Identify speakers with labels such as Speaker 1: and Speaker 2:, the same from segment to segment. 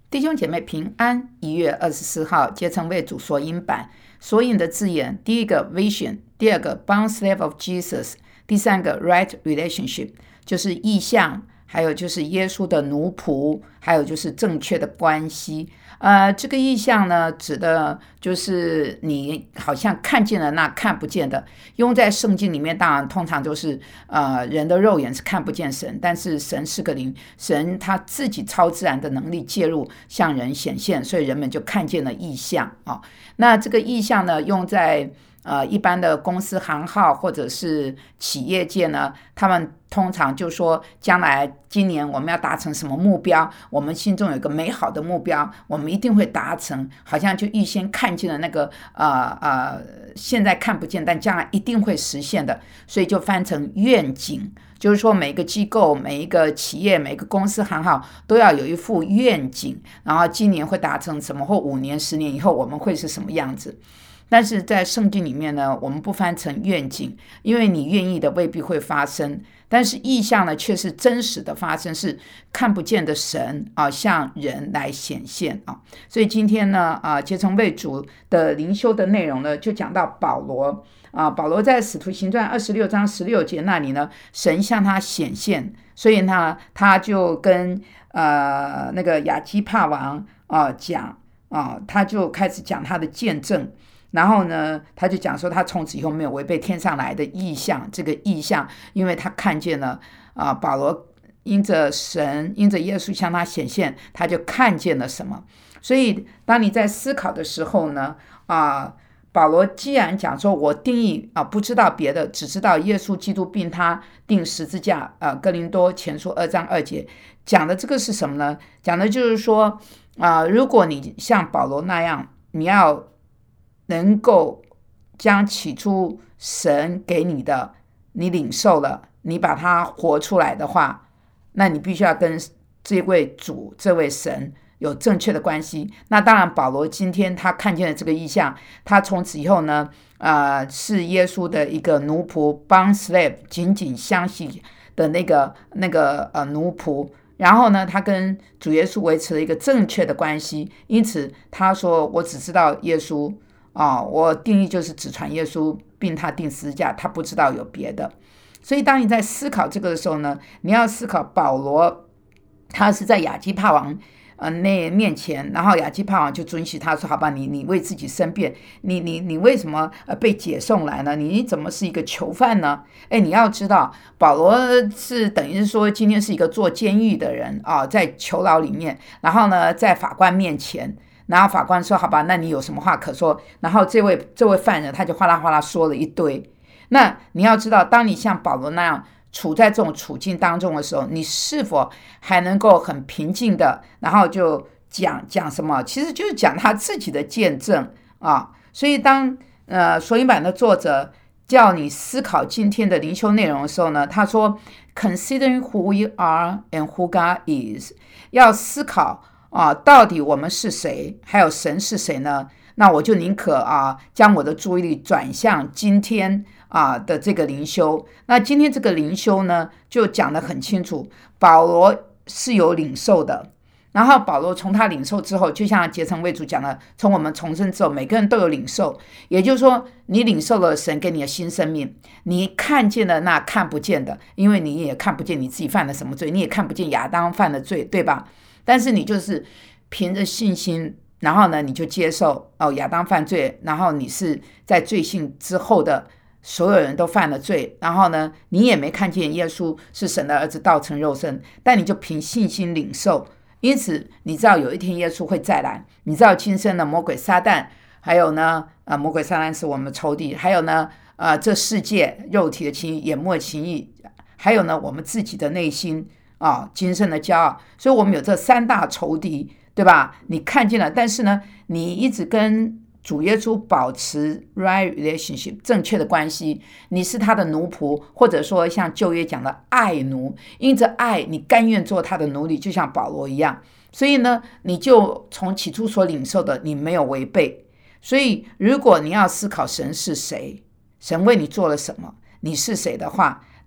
Speaker 1: 弟兄姐妹平安，1月24号，结成为主索引版。索引的字眼，第一个 vision， 第二个 bond slave of Jesus， 第三个 right relationship， 就是意象，还有就是耶稣的奴仆，还有就是正确的关系。这个意象呢，指的就是你好像看见了那看不见的。用在圣经里面，当然通常就是人的肉眼是看不见神，但是神是个灵，神他自己超自然的能力介入，向人显现，所以人们就看见了意象啊。那这个意象呢，用在一般的公司行号或者是企业界呢，他们通常就说将来今年我们要达成什么目标，我们心中有一个美好的目标，我们一定会达成，好像就预先看见了那个现在看不见但将来一定会实现的，所以就翻成愿景，就是说每个机构、每一个企业、每个公司行号都要有一副愿景，然后今年会达成什么，或5年、10年以后我们会是什么样子。但是在圣经里面呢，我们不翻成愿景，因为你愿意的未必会发生，但是意象呢却是真实的发生，是看不见的神向人来显现所以今天呢结成为主的灵修的内容呢，就讲到保罗保罗在使徒行传26章16节那里呢，神向他显现，所以呢他就跟那个亚基帕王讲他就开始讲他的见证。然后呢，他就讲说，他从此以后没有违背天上来的意象。这个意象，因为他看见了保罗因着神、因着耶稣向他显现，他就看见了什么。所以，当你在思考的时候呢，保罗既然讲说，我定义不知道别的，只知道耶稣基督并他钉十字架。哥林多前书2章2节讲的这个是什么呢？讲的就是说，如果你像保罗那样，你要能够将起初神给你的，你领受了，你把它活出来的话，那你必须要跟这位主、这位神有正确的关系。那当然保罗今天他看见了这个意象，他从此以后呢是耶稣的一个奴仆 bond slave， 紧紧相系的那个奴仆。然后呢，他跟主耶稣维持了一个正确的关系，因此他说，我只知道耶稣我定义就是只传耶稣并他钉十字架，他不知道有别的。所以当你在思考这个的时候呢，你要思考保罗他是在亚基帕王那面前，然后亚基帕王就准许他说，好吧，你为自己申辩，你为什么被解送来呢？你怎么是一个囚犯呢？你要知道保罗是等于是说今天是一个坐监狱的人在囚牢里面，然后呢在法官面前，然后法官说，好吧，那你有什么话可说？然后这位犯人他就哗啦哗啦说了一堆。那你要知道，当你像保罗那样处在这种处境当中的时候，你是否还能够很平静的，然后就讲什么？其实就是讲他自己的见证所以当索引版的作者叫你思考今天的灵修内容的时候呢，他说 Considering who we are and who God is， 要思考到底我们是谁，还有神是谁呢？那我就宁可将我的注意力转向今天的这个灵修。那今天这个灵修呢，就讲得很清楚，保罗是有领受的。然后保罗从他领受之后，就像结成为主讲的，从我们重生之后，每个人都有领受。也就是说，你领受了神给你的新生命，你看见了那看不见的，因为你也看不见你自己犯了什么罪，你也看不见亚当犯的罪，对吧？但是你就是凭着信心，然后呢，你就接受亚当犯罪，然后你是在罪性之后的所有人都犯了罪，然后呢，你也没看见耶稣是神的儿子道成肉身，但你就凭信心领受。因此你知道有一天耶稣会再来，你知道今生的魔鬼撒旦，还有呢魔鬼撒旦是我们的仇敌，还有呢这世界肉体的情欲、眼目的情欲，还有呢我们自己的内心今生的骄傲，所以我们有这3大仇敌，对吧？你看见了，但是呢你一直跟主耶稣保持 right relationship 正确的关系，你是他的奴仆，或者说像旧约讲的爱奴，因着爱你甘愿做他的奴隶，就像保罗一样。所以呢你就从起初所领受的你没有违背。所以如果你要思考神是谁，神为你做了什么，你是谁的话，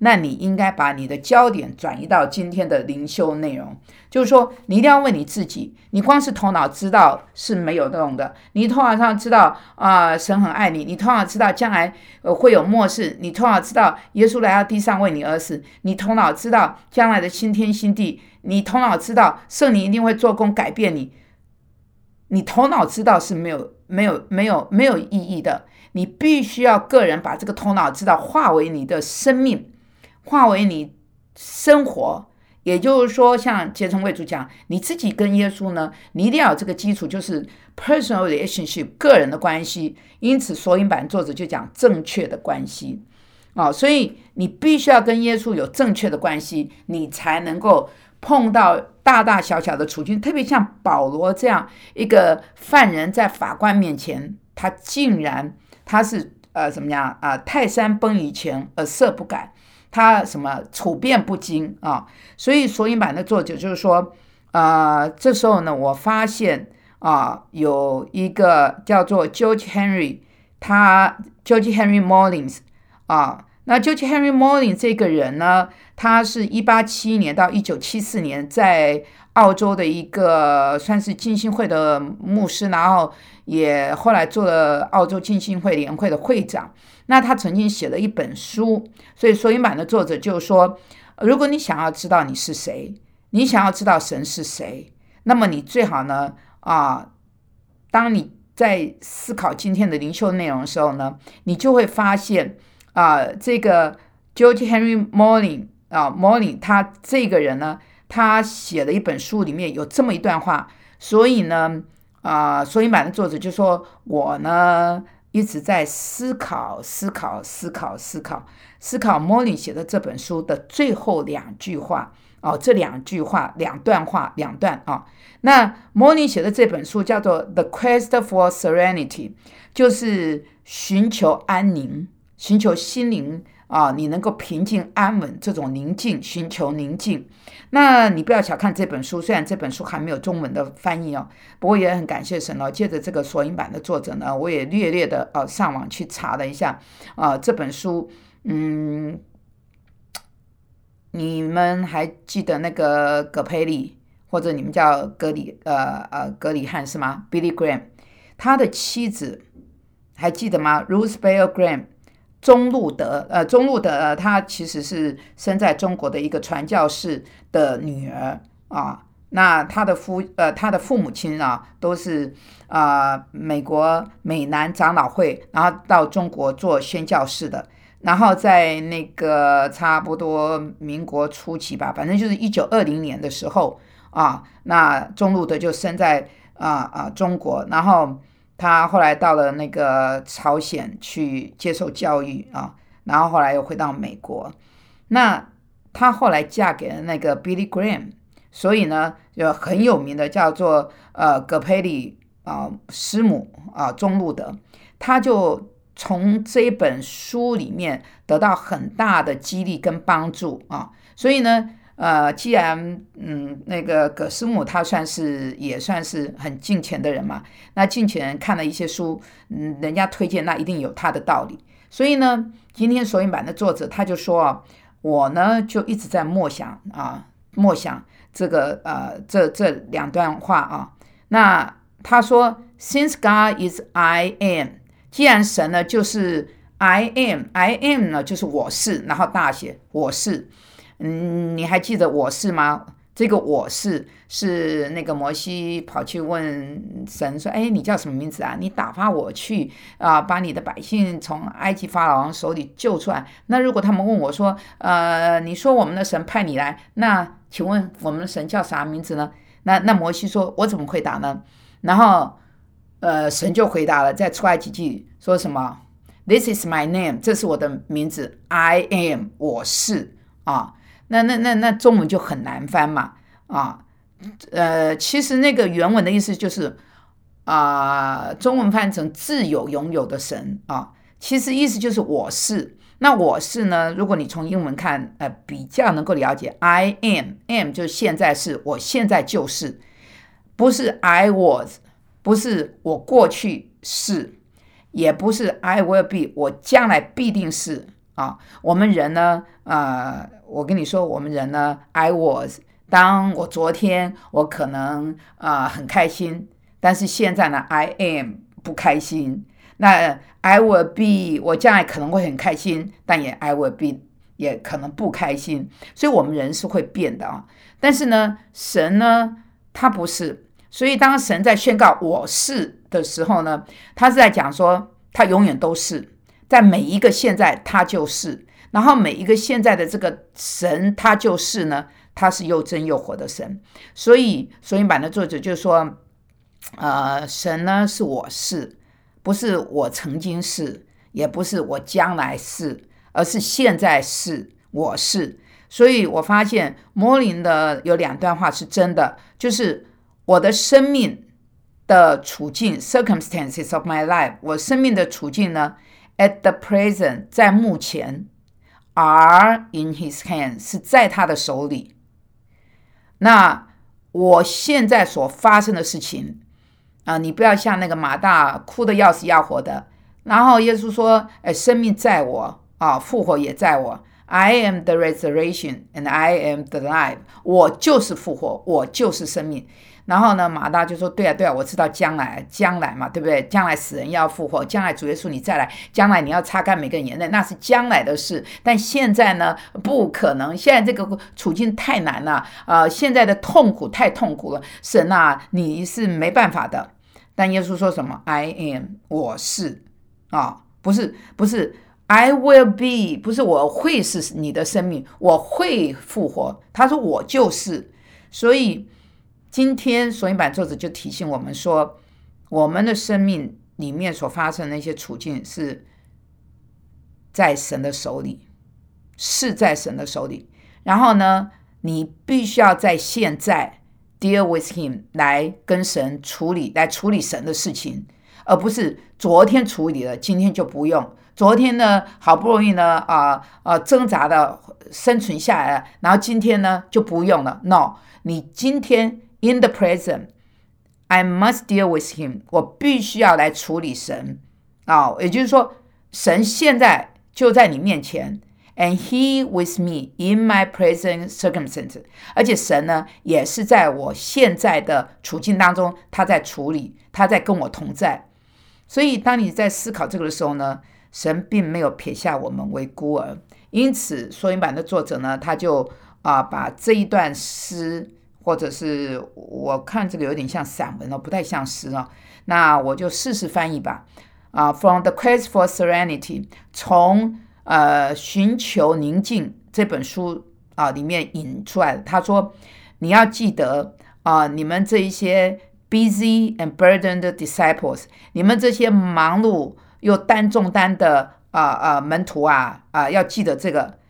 Speaker 1: 那你应该把你的焦点转移到今天的灵修内容。就是说，你一定要问你自己，你光是头脑知道是没有用的。你头脑上知道神很爱你，你头脑知道将来会有末世，你头脑知道耶稣来到地上为你而死，你头脑知道将来的新天新地，你头脑知道圣灵一定会做工改变你。你头脑知道是没有意义的，你必须要个人把这个头脑知道化为你的生命，化为你生活。也就是说，像结成为主讲，你自己跟耶稣呢，你一定要有这个基础，就是 personal relationship 个人的关系。因此索引版作者就讲正确的关系所以你必须要跟耶稣有正确的关系，你才能够碰到大大小小的处境。特别像保罗这样一个犯人，在法官面前，他竟然他是怎么样泰山崩于前而色不改，他什么处变不惊所以索引版的作者就是说这时候呢，我发现有一个叫做 George Henry Mullins那 George Henry Mullins 这个人呢，他是1871年到1974年在澳洲的一个算是浸信会的牧师，然后也后来做了澳洲浸信会联会的会长。那他曾经写了一本书，所以索引版的作者就说，如果你想要知道你是谁，你想要知道神是谁，那么你最好呢当你在思考今天的灵修内容的时候呢，你就会发现这个 George Henry Mullins 他这个人呢，他写了一本书，里面有这么一段话。所以呢索引版的作者就说，我呢一直在思考 Mullins 写的这本书的最后两句话这两段那 Mullins 写的这本书叫做 The Quest for Serenity， 就是寻求安宁，寻求心灵你能够平静安稳，这种宁静，寻求宁静。那你不要小看这本书，虽然这本书还没有中文的翻译不过也很感谢神借着这个索引版的作者呢，我也略的上网去查了一下这本书。你们还记得那个葛培理，或者你们叫格里汉是吗？ Billy Graham 他的妻子还记得吗？ Ruth Bader Graham，钟路德他其实是生在中国的一个传教士的女儿那他的父母亲都是美国美南长老会，然后到中国做宣教士的。然后在那个差不多民国初期吧，反正就是1920年的时候那钟路德就生在中国，然后他后来到了那个朝鲜去接受教育然后后来又回到美国。那他后来嫁给了那个 Billy Graham， 所以呢有很有名的叫做葛培理师母钟路德，他就从这本书里面得到很大的激励跟帮助所以呢既然那个葛师母她也算是很敬虔的人嘛，那敬虔人看了一些书人家推荐，那一定有他的道理。所以呢今天索引版的作者他就说我呢就一直在默想这个这两段话那他说 Since God is I am， 既然神呢就是 I am 呢就是我是，然后大写我是。你还记得我是吗？这个我是那个摩西跑去问神说，你叫什么名字你打发我去把你的百姓从埃及法老王手里救出来。那如果他们问我说你说我们的神派你来，那请问我们的神叫啥名字呢？那摩西说，我怎么回答呢？然后神就回答了，在出埃及记说什么 This is my name， 这是我的名字， I am 我是那中文就很难翻嘛其实那个原文的意思就是中文翻成自有拥有的神其实意思就是我是。那我是呢，如果你从英文看比较能够了解 I am 就是现在是，我现在就是，不是 I was， 不是我过去是，也不是 I will be， 我将来必定是我们人呢，我跟你说，我们人呢 I was， 当我昨天我可能很开心，但是现在呢 I am 不开心。那 I will be， 我将来可能会很开心，但也 I will be 也可能不开心。所以我们人是会变的但是呢，神呢，他不是。所以当神在宣告我是的时候呢，他是在讲说他永远都是，在每一个现在他就是，然后每一个现在的这个神他就是呢，他是又真又活的神。所以索引版的作者就说神呢是我是，不是我曾经是，也不是我将来是，而是现在是，我是。所以我发现摩林的有2段话是真的，就是我的生命的处境 circumstances of my life， 我生命的处境呢 at the present， 在目前 are in his hand， 是在他的手里。那我现在所发生的事情你不要像那个马大哭得要死要活的，然后耶稣说生命在我复活也在我， I am the resurrection and I am the life， 我就是复活，我就是生命。然后呢，马大就说对啊，我知道将来嘛，对不对？将来死人要复活，将来主耶稣你再来，将来你要擦干每个人眼泪，那是将来的事。但现在呢，不可能，现在这个处境太难了现在的痛苦太痛苦了，神你是没办法的。但耶稣说什么 I am， 我是不是 I will be， 不是我会是你的生命，我会复活，他说我就是。所以今天索引版作者就提醒我们说，我们的生命里面所发生的那些处境是在神的手里，是在神的手里。然后呢，你必须要在现在 deal with him， 来跟神处理，来处理神的事情，而不是昨天处理了，今天就不用。昨天呢，好不容易呢挣扎的生存下来了，然后今天呢就不用了。No， 你今天In the present, I must deal with him， 我必须要来处理神也就是说神现在就在你面前， and he with me in my present circumstances， 而且神呢也是在我现在的处境当中，他在处理，他在跟我同在。所以当你在思考这个的时候呢，神并没有撇下我们为孤儿。因此索引版的作者呢，他就把这一段诗，或者是我看这个有点像散文不太像诗那我就试试翻译吧。From the Quest for Serenity， 从寻求宁静这本书里面引出来的。他说你要记得你们这一些 busy and burdened disciples， 你们这些忙碌又担重担的门徒要记得这个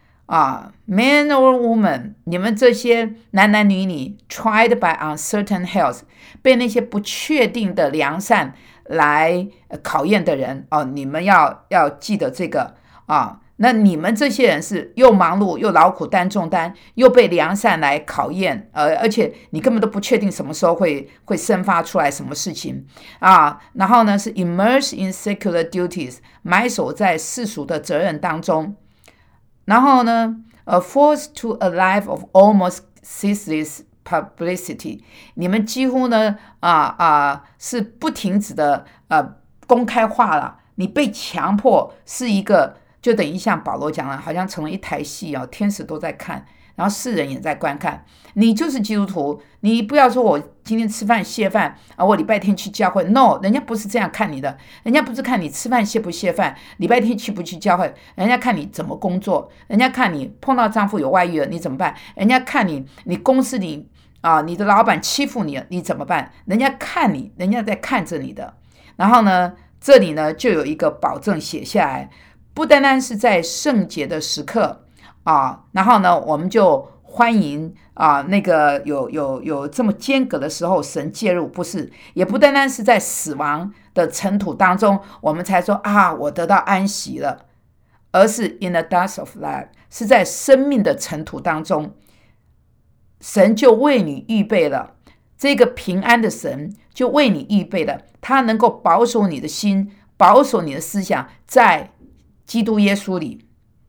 Speaker 1: man or woman， 你们这些男男女女 tried by uncertain health， 被那些不确定的良善来考验的人你们要记得这个那你们这些人是又忙碌又劳苦担重担，又被良善来考验而且你根本都不确定什么时候会生发出来什么事情然后呢是 immersed in secular duties， 埋首在世俗的责任当中。然后呢forced to a life of almost ceaseless publicity， 你们几乎呢是不停止的公开化了，你被强迫是一个，就等于像保罗讲了，好像成了一台戏天使都在看，然后世人也在观看。你就是基督徒，你不要说我今天吃饭谢饭我礼拜天去教会 No， 人家不是这样看你的，人家不是看你吃饭谢不谢饭，礼拜天去不去教会，人家看你怎么工作，人家看你碰到丈夫有外遇了你怎么办，人家看你公司里你的老板欺负你你怎么办，人家看你，人家在看着你的。然后呢这里呢就有一个保证写下来，不单单是在圣洁的时刻然后呢我们就欢迎那个有这么间隔的时候神介入，不是，也不单单是在死亡的尘土当中我们才说我得到安息了，而是 in the dust of life， 是在生命的尘土当中，神就为你预备了这个平安的神，就为你预备了，他能够保守你的心，保守你的思想在基督耶稣里。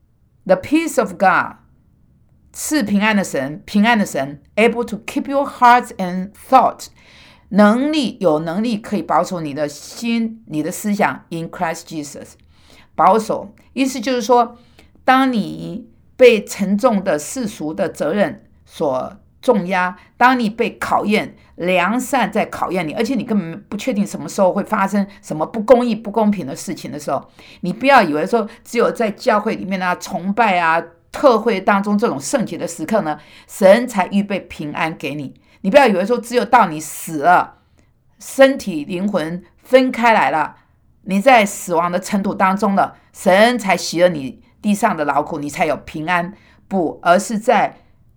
Speaker 1: The peace of God， 赐平安的神，平安的神 able to keep your hearts and thoughts， 有能力可以保守你的心，你的思想 in Christ Jesus。 保守意思就是说，当你被沉重的世俗的责任所重压，当你被考验，良善在考验你，而且你根本不确定什么时候会发生什么不公义不公平的事情的时候，你不要以为说只有在教会里面啊，崇拜啊，特会当中这种圣洁的时刻呢，神才预备平安给你。你不要以为说只有到你死了，身体灵魂分开来了，你在死亡的尘土当中了，神才洗了你地上的劳苦，你才有平安。不，而是在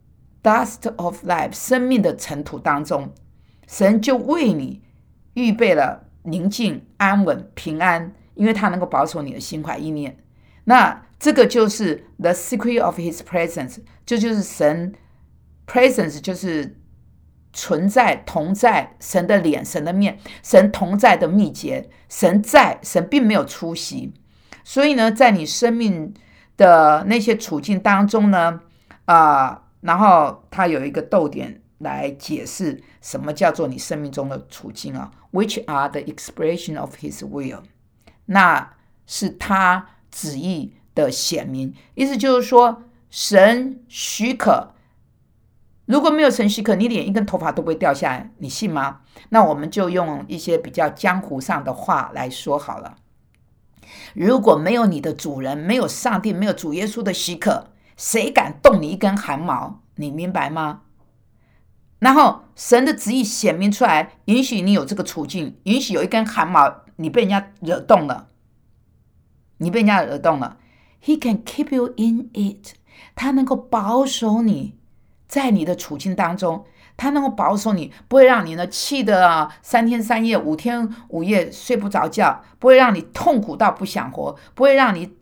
Speaker 1: dust of life 生命的尘土当中，神就为你预备了宁静、安稳、平安，因为他能够保守你的心怀意念。那这个就是 the secret of his presence， 这就是神 presence， 就是存在、同在，神的脸、神的面，神同在的秘诀。神在，神并没有出席。所以呢，在你生命的那些处境当中呢，然后他有一个逗点来解释什么叫做你生命中的处境啊 ，which are the expression of his will， 那是他旨意的显明。意思就是说，神许可，如果没有神许可，你连一根头发都不会掉下来，你信吗？那我们就用一些比较江湖上的话来说好了。如果没有你的主人，没有上帝，没有主耶稣的许可，谁敢动你一根汗毛？你明白吗？然后神的旨意显明出来，允许你有这个处境，允许有一根汗毛你被人家惹动了，He can keep you in it， 他能够保守你在你的处境当中，他能够保守你，不会让你呢气得3天3夜5天5夜睡不着觉，不会让你痛苦到不想活，不会让你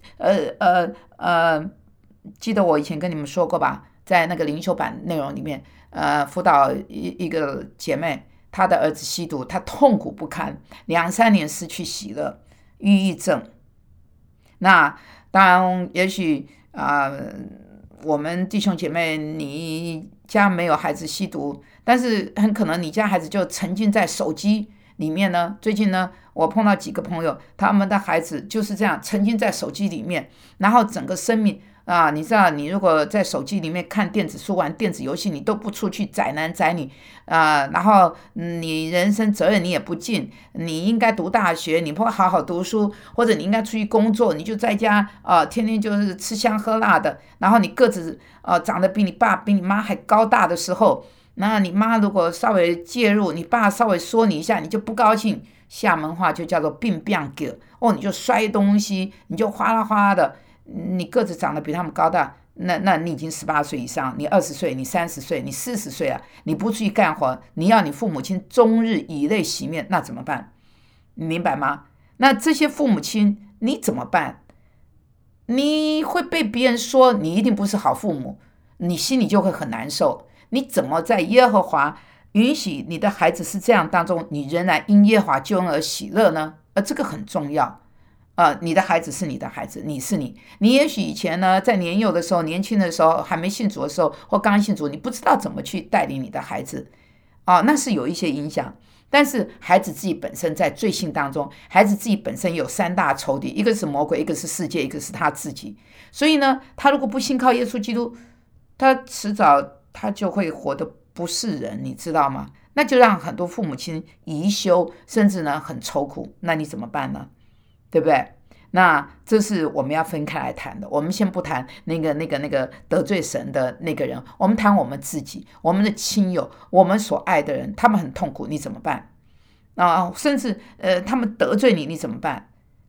Speaker 1: 记得我以前跟你们说过吧，在那个灵修版内容里面，辅导一个姐妹，她的儿子吸毒，她痛苦不堪，2、3年失去喜乐，抑郁症。那当然，也许我们弟兄姐妹，你家没有孩子吸毒，但是很可能你家孩子就沉浸在手机里面呢。最近呢，我碰到几个朋友，他们的孩子就是这样沉浸在手机里面，然后整个生命你知道，你如果在手机里面看电子书、玩电子游戏，你都不出去宅男宅女然后你人生责任你也不尽，你应该读大学，你不会好好读书，或者你应该出去工作，你就在家天天就是吃香喝辣的，然后你个子长得比你爸比你妈还高大的时候，那你妈如果稍微介入，你爸稍微说你一下，你就不高兴，厦门话就叫做病变狗你就摔东西，你就哗啦哗啦的。你个子长得比他们高大，那你已经18岁以上，你20岁，你30岁，你40岁了，你不出去干活，你要你父母亲终日以泪洗面，那怎么办？你明白吗？那这些父母亲你怎么办？你会被别人说你一定不是好父母，你心里就会很难受。你怎么在耶和华允许你的孩子是这样当中，你仍然因耶和华救恩而喜乐呢？这个很重要。你的孩子是你的孩子，你是你。你也许以前呢，在年幼的时候、年轻的时候、还没信主的时候，或刚信主，你不知道怎么去带领你的孩子，那是有一些影响。但是孩子自己本身在罪性当中，孩子自己本身有3大仇敌，一个是魔鬼，一个是世界，一个是他自己。所以呢，他如果不信靠耶稣基督，他迟早他就会活得不是人，你知道吗？那就让很多父母亲贻羞，甚至呢很愁苦。那你怎么办呢？对不对？那这是我们要分开来谈的。我们先不谈那个得罪神的那个人，我们谈我们自己，我们的亲友，我们所爱的人，他们很痛苦，你怎么办？甚至他们得罪你，你怎么办？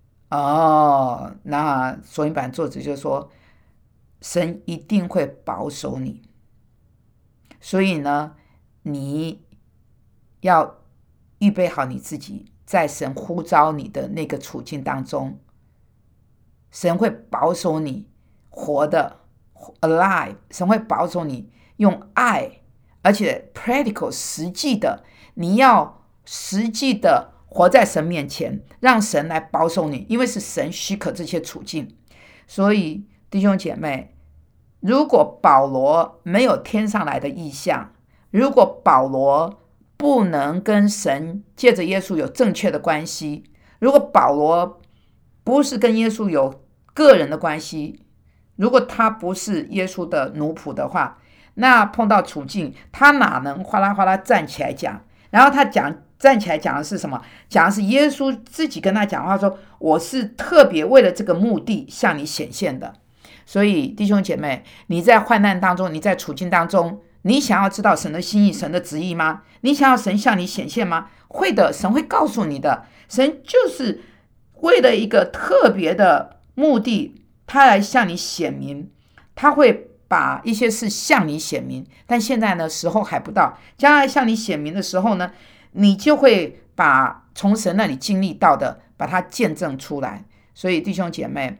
Speaker 1: 那索引版作者就说，神一定会保守你，所以呢，你要预备好你自己。在神呼召你的那个处境当中，神会保守你活的 alive， 神会保守你用爱，而且 practical 实际的，你要实际的活在神面前，让神来保守你，因为是神许可这些处境。所以弟弟兄姐妹，如果保罗没有天上来的异象，如果保罗不能跟神借着耶稣有正确的关系，如果保罗不是跟耶稣有个人的关系，如果他不是耶稣的奴仆的话，那碰到处境他哪能哗啦哗啦站起来讲？然后他站起来讲的是什么？讲的是耶稣自己跟他讲话说，我是特别为了这个目的向你显现的。所以弟兄姐妹，你在患难当中，你在处境当中，你想要知道神的心意、神的旨意吗？你想要神向你显现吗？会的，神会告诉你的。神就是为了一个特别的目的，他来向你显明，他会把一些事向你显明。但现在呢，时候还不到，将来向你显明的时候呢，你就会把从神那里经历到的，把它见证出来。所以弟兄姐妹，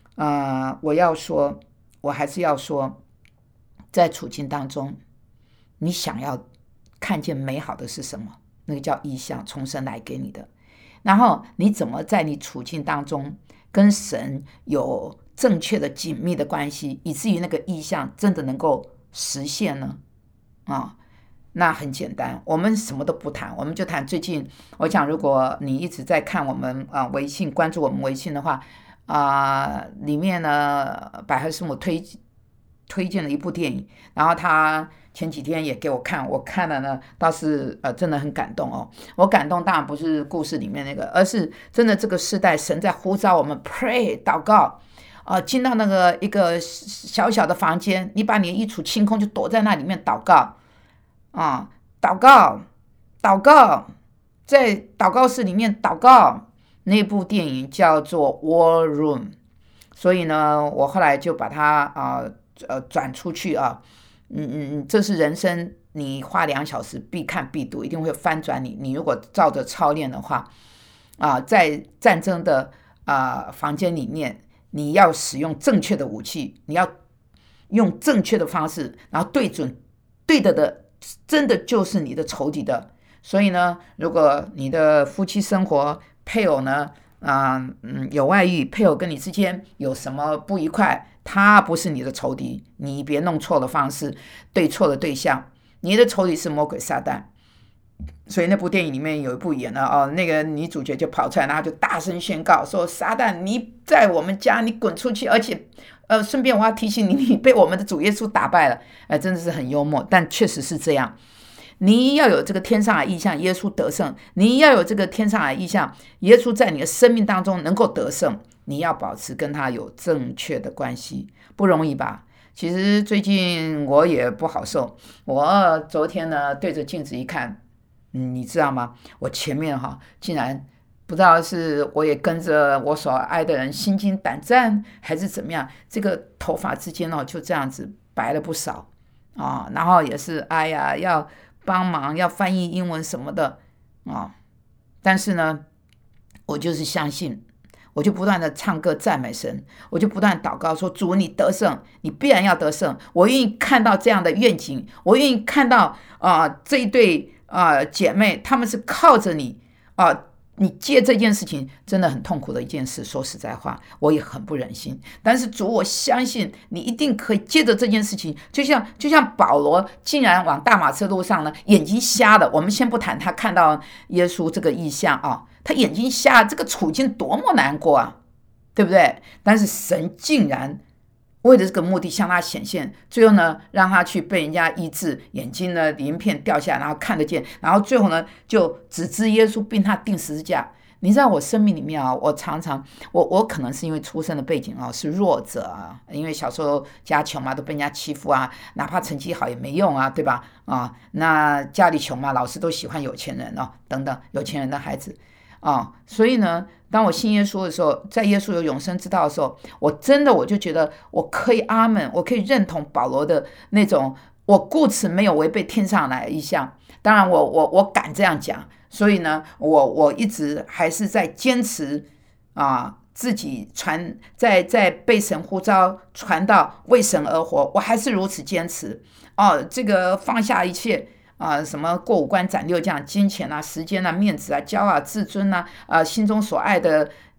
Speaker 1: 我还是要说，在处境当中，你想要看见美好的是什么？那个叫异象，从神来给你的。然后你怎么在你处境当中跟神有正确的紧密的关系，以至于那个意象真的能够实现呢？那很简单，我们什么都不谈，我们就谈最近。我想，如果你一直在看我们微信，关注我们微信的话，里面呢，百合师母推荐了一部电影，然后他前几天也给我看，我看了呢，倒是真的很感动哦。我感动当然不是故事里面那个，而是真的这个时代，神在呼召我们 pray 祷告。进到那个一个小小的房间，你把你的衣橱清空，就躲在那里面祷告祷告，在祷告室里面祷告。那部电影叫做 War Room， 所以呢，我后来就把它转出去这是人生你花2小时必看必读，一定会翻转你。你如果照着操练的话，在战争的房间里面，你要使用正确的武器，你要用正确的方式，然后对准对的真的就是你的仇敌的。所以呢，如果你的夫妻生活配偶呢有外遇，配偶跟你之间有什么不愉快，他不是你的仇敌，你别弄错了方式，对错了对象，你的仇敌是魔鬼撒旦。所以那部电影里面有一部演了那个女主角就跑出来，然后就大声宣告说，撒旦你在我们家，你滚出去，而且顺便我要提醒你，你被我们的主耶稣打败了。真的是很幽默，但确实是这样。你要有这个天上的意象，耶稣得胜，你要有这个天上的意象，耶稣在你的生命当中能够得胜，你要保持跟他有正确的关系，不容易吧？其实最近我也不好受，我昨天呢对着镜子一看，你知道吗？我前面竟然不知道是我也跟着我所爱的人心惊胆战，还是怎么样，这个头发之间就这样子白了不少然后也是要帮忙要翻译英文什么的但是呢，我就是相信，我就不断的唱歌赞美神，我就不断祷告说，主你得胜，你必然要得胜。我愿意看到这样的愿景，我愿意看到这一对姐妹，她们是靠着你你接这件事情真的很痛苦的一件事，说实在话我也很不忍心，但是主，我相信你一定可以接着这件事情，就像保罗竟然往大马色路上呢，眼睛瞎了。我们先不谈他看到耶稣这个异象他眼睛瞎，这个处境多么难过对不对？但是神竟然为了这个目的向他显现，最后呢让他去被人家医治，眼睛呢鳞片掉下来，然后看得见，然后最后呢就只知耶稣并他钉十字架。你知道我生命里面我常常我可能是因为出生的背景是弱者因为小时候家穷嘛，都被人家欺负哪怕成绩好也没用对吧那家里穷嘛，老师都喜欢有钱人等等，有钱人的孩子所以呢，当我信耶稣的时候，在耶稣有永生之道的时候，我就觉得我可以阿们，我可以认同保罗的那种，我故此没有违背天上来的意象。当然我敢这样讲，所以呢，我一直还是在坚持自己在被神呼召传道为神而活，我还是如此坚持这个放下一切什么过五关斩六将，金钱时间面子骄傲自尊心中所爱的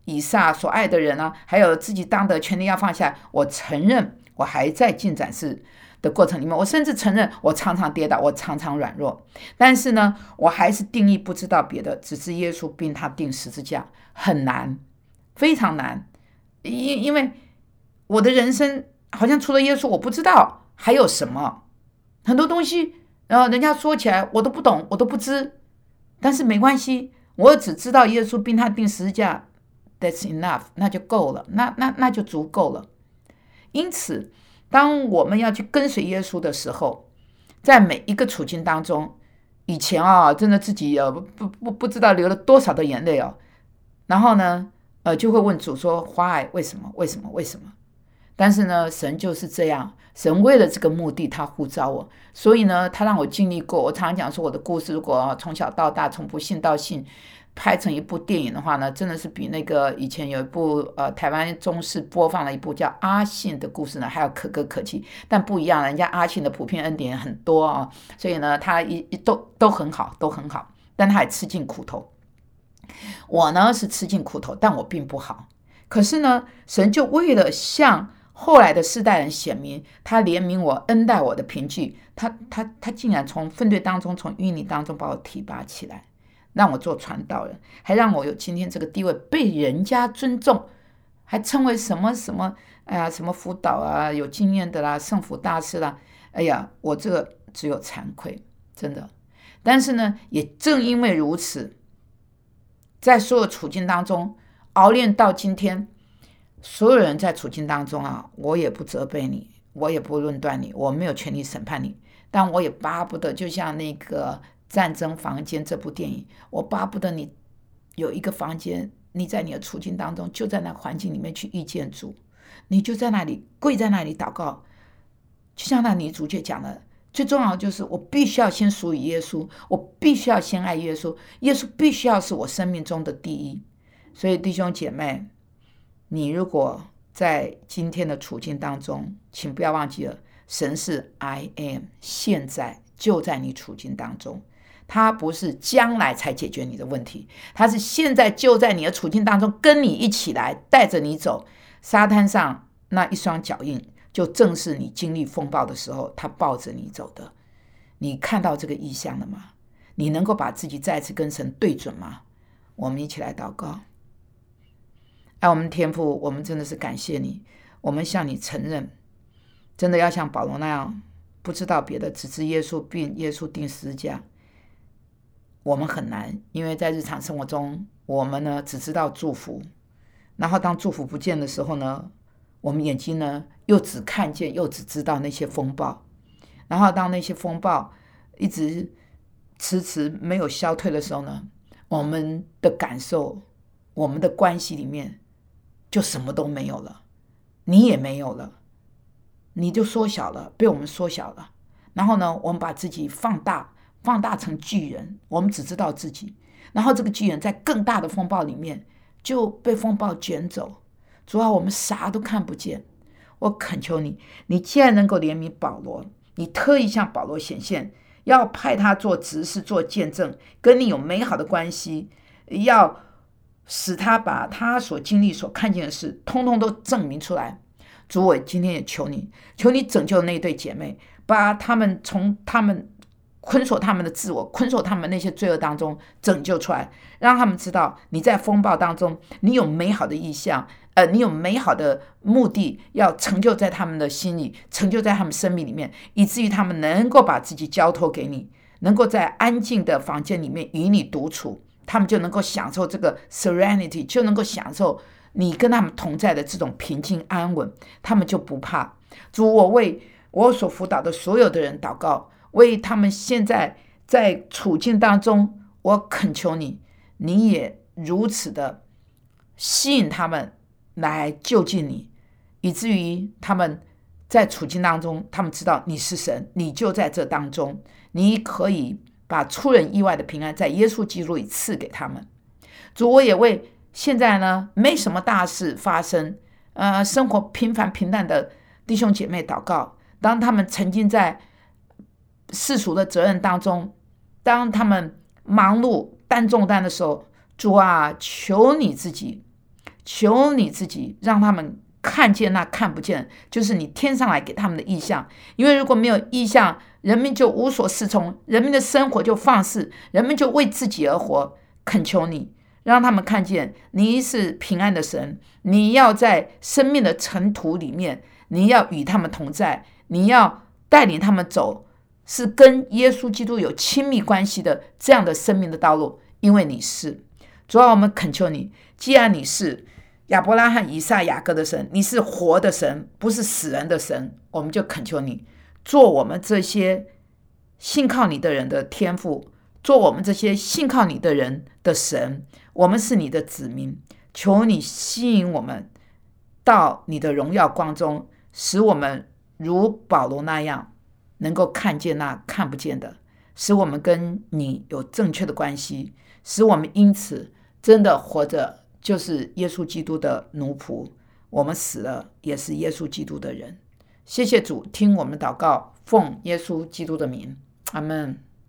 Speaker 1: 以撒所爱的人啊，还有自己当得权利要放下。我承认我还在进展的过程里面，我甚至承认我常常跌倒，我常常软弱，但是呢，我还是定义不知道别的，只知耶稣并他钉十字架。很难，非常难，因为我的人生好像除了耶稣我不知道还有什么，很多东西人家说起来我都不懂，我都不知，但是没关系，我只知道耶稣并他钉十字架， that's enough， 那就够了，那就足够了。因此当我们要去跟随耶稣的时候，在每一个处境当中，以前真的自己不知道流了多少的眼泪然后呢就会问主说 why， 为什么为什么为什么？但是呢，神就是这样，神为了这个目的他呼召我，所以呢他让我经历过。我常常讲说，我的故事如果从小到大从不信到信拍成一部电影的话呢，真的是比那个以前有一部台湾中视播放了一部叫阿信的故事呢还要可歌可泣。但不一样，人家阿信的普遍恩典很多所以呢他都很好，都很好，但他也吃尽苦头。我呢是吃尽苦头，但我并不好。可是呢，神就为了向后来的世代人显明，他怜悯我，恩待我的凭据，他竟然从分队当中，从淤泥当中把我提拔起来，让我做传道人，还让我有今天这个地位，被人家尊重，还称为什么什么什么辅导有经验的啦，圣辅大师啦。哎呀，我这个只有惭愧，真的。但是呢，也正因为如此，在所有处境当中熬炼到今天，所有人在处境当中我也不责备你，我也不论断你，我没有权利审判你，但我也巴不得，就像那个战争房间这部电影，我巴不得你有一个房间，你在你的处境当中，就在那环境里面去遇见主，你就在那里跪在那里祷告，就像那女主角讲的，最重要的就是我必须要先属于耶稣，我必须要先爱耶稣，耶稣必须要是我生命中的第一。所以弟兄姐妹，你如果在今天的处境当中，请不要忘记了，神是 I am， 现在就在你处境当中，他不是将来才解决你的问题，他是现在就在你的处境当中，跟你一起来带着你走。沙滩上那一双脚印，就正是你经历风暴的时候他抱着你走的。你看到这个意象了吗？你能够把自己再次跟神对准吗？我们一起来祷告。我们天父，我们真的是感谢你，我们向你承认，真的要像保罗那样，不知道别的，只知耶稣并耶稣钉十字架。我们很难，因为在日常生活中，我们呢只知道祝福，然后当祝福不见的时候呢，我们眼睛呢又只看见又只知道那些风暴，然后当那些风暴一直迟迟没有消退的时候呢，我们的感受，我们的关系里面就什么都没有了，你也没有了，你就缩小了，被我们缩小了。然后呢，我们把自己放大成巨人，我们只知道自己，然后这个巨人在更大的风暴里面就被风暴卷走。主啊，我们啥都看不见。我恳求你，你既然能够怜悯保罗，你特意向保罗显现，要派他做执事，做见证，跟你有美好的关系，要使他把他所经历所看见的事通通都证明出来。主，我今天也求你拯救那对姐妹，把他们从他们捆锁他们的自我，捆锁他们那些罪恶当中拯救出来，让他们知道你在风暴当中，你有美好的意向，你有美好的目的要成就在他们的心里，成就在他们生命里面，以至于他们能够把自己交托给你，能够在安静的房间里面与你独处，他们就能够享受这个 serenity， 就能够享受你跟他们同在的这种平静安稳，他们就不怕。主，我为我所辅导的所有的人祷告，为他们现在在处境当中，我恳求你，你也如此的吸引他们来就近你，以至于他们在处境当中，他们知道你是神，你就在这当中，你可以把出人意外的平安在耶稣基督里赐给他们。主，我也为现在呢没什么大事发生，生活平凡平淡的弟兄姐妹祷告，当他们沉浸在世俗的责任当中，当他们忙碌担重担的时候，主啊，求你自己求你自己让他们看见那看不见，就是你天上来给他们的意象。因为如果没有意象，人们就无所适从，人们的生活就放肆，人们就为自己而活。恳求你让他们看见你是平安的神，你要在生命的尘土里面，你要与他们同在，你要带领他们走是跟耶稣基督有亲密关系的这样的生命的道路。因为你是主啊，我们恳求你，既然你是亚伯拉罕、以撒、雅各的神，你是活的神，不是死人的神，我们就恳求你做我们这些信靠你的人的天父，做我们这些信靠你的人的神。我们是你的子民，求你吸引我们到你的荣耀光中，使我们如保罗那样能够看见那看不见的，使我们跟你有正确的关系，使我们因此真的活着就是耶稣基督的奴仆，我们死了也是耶稣基督的人。谢谢主，听我们祷告，奉耶稣基督的名，阿们。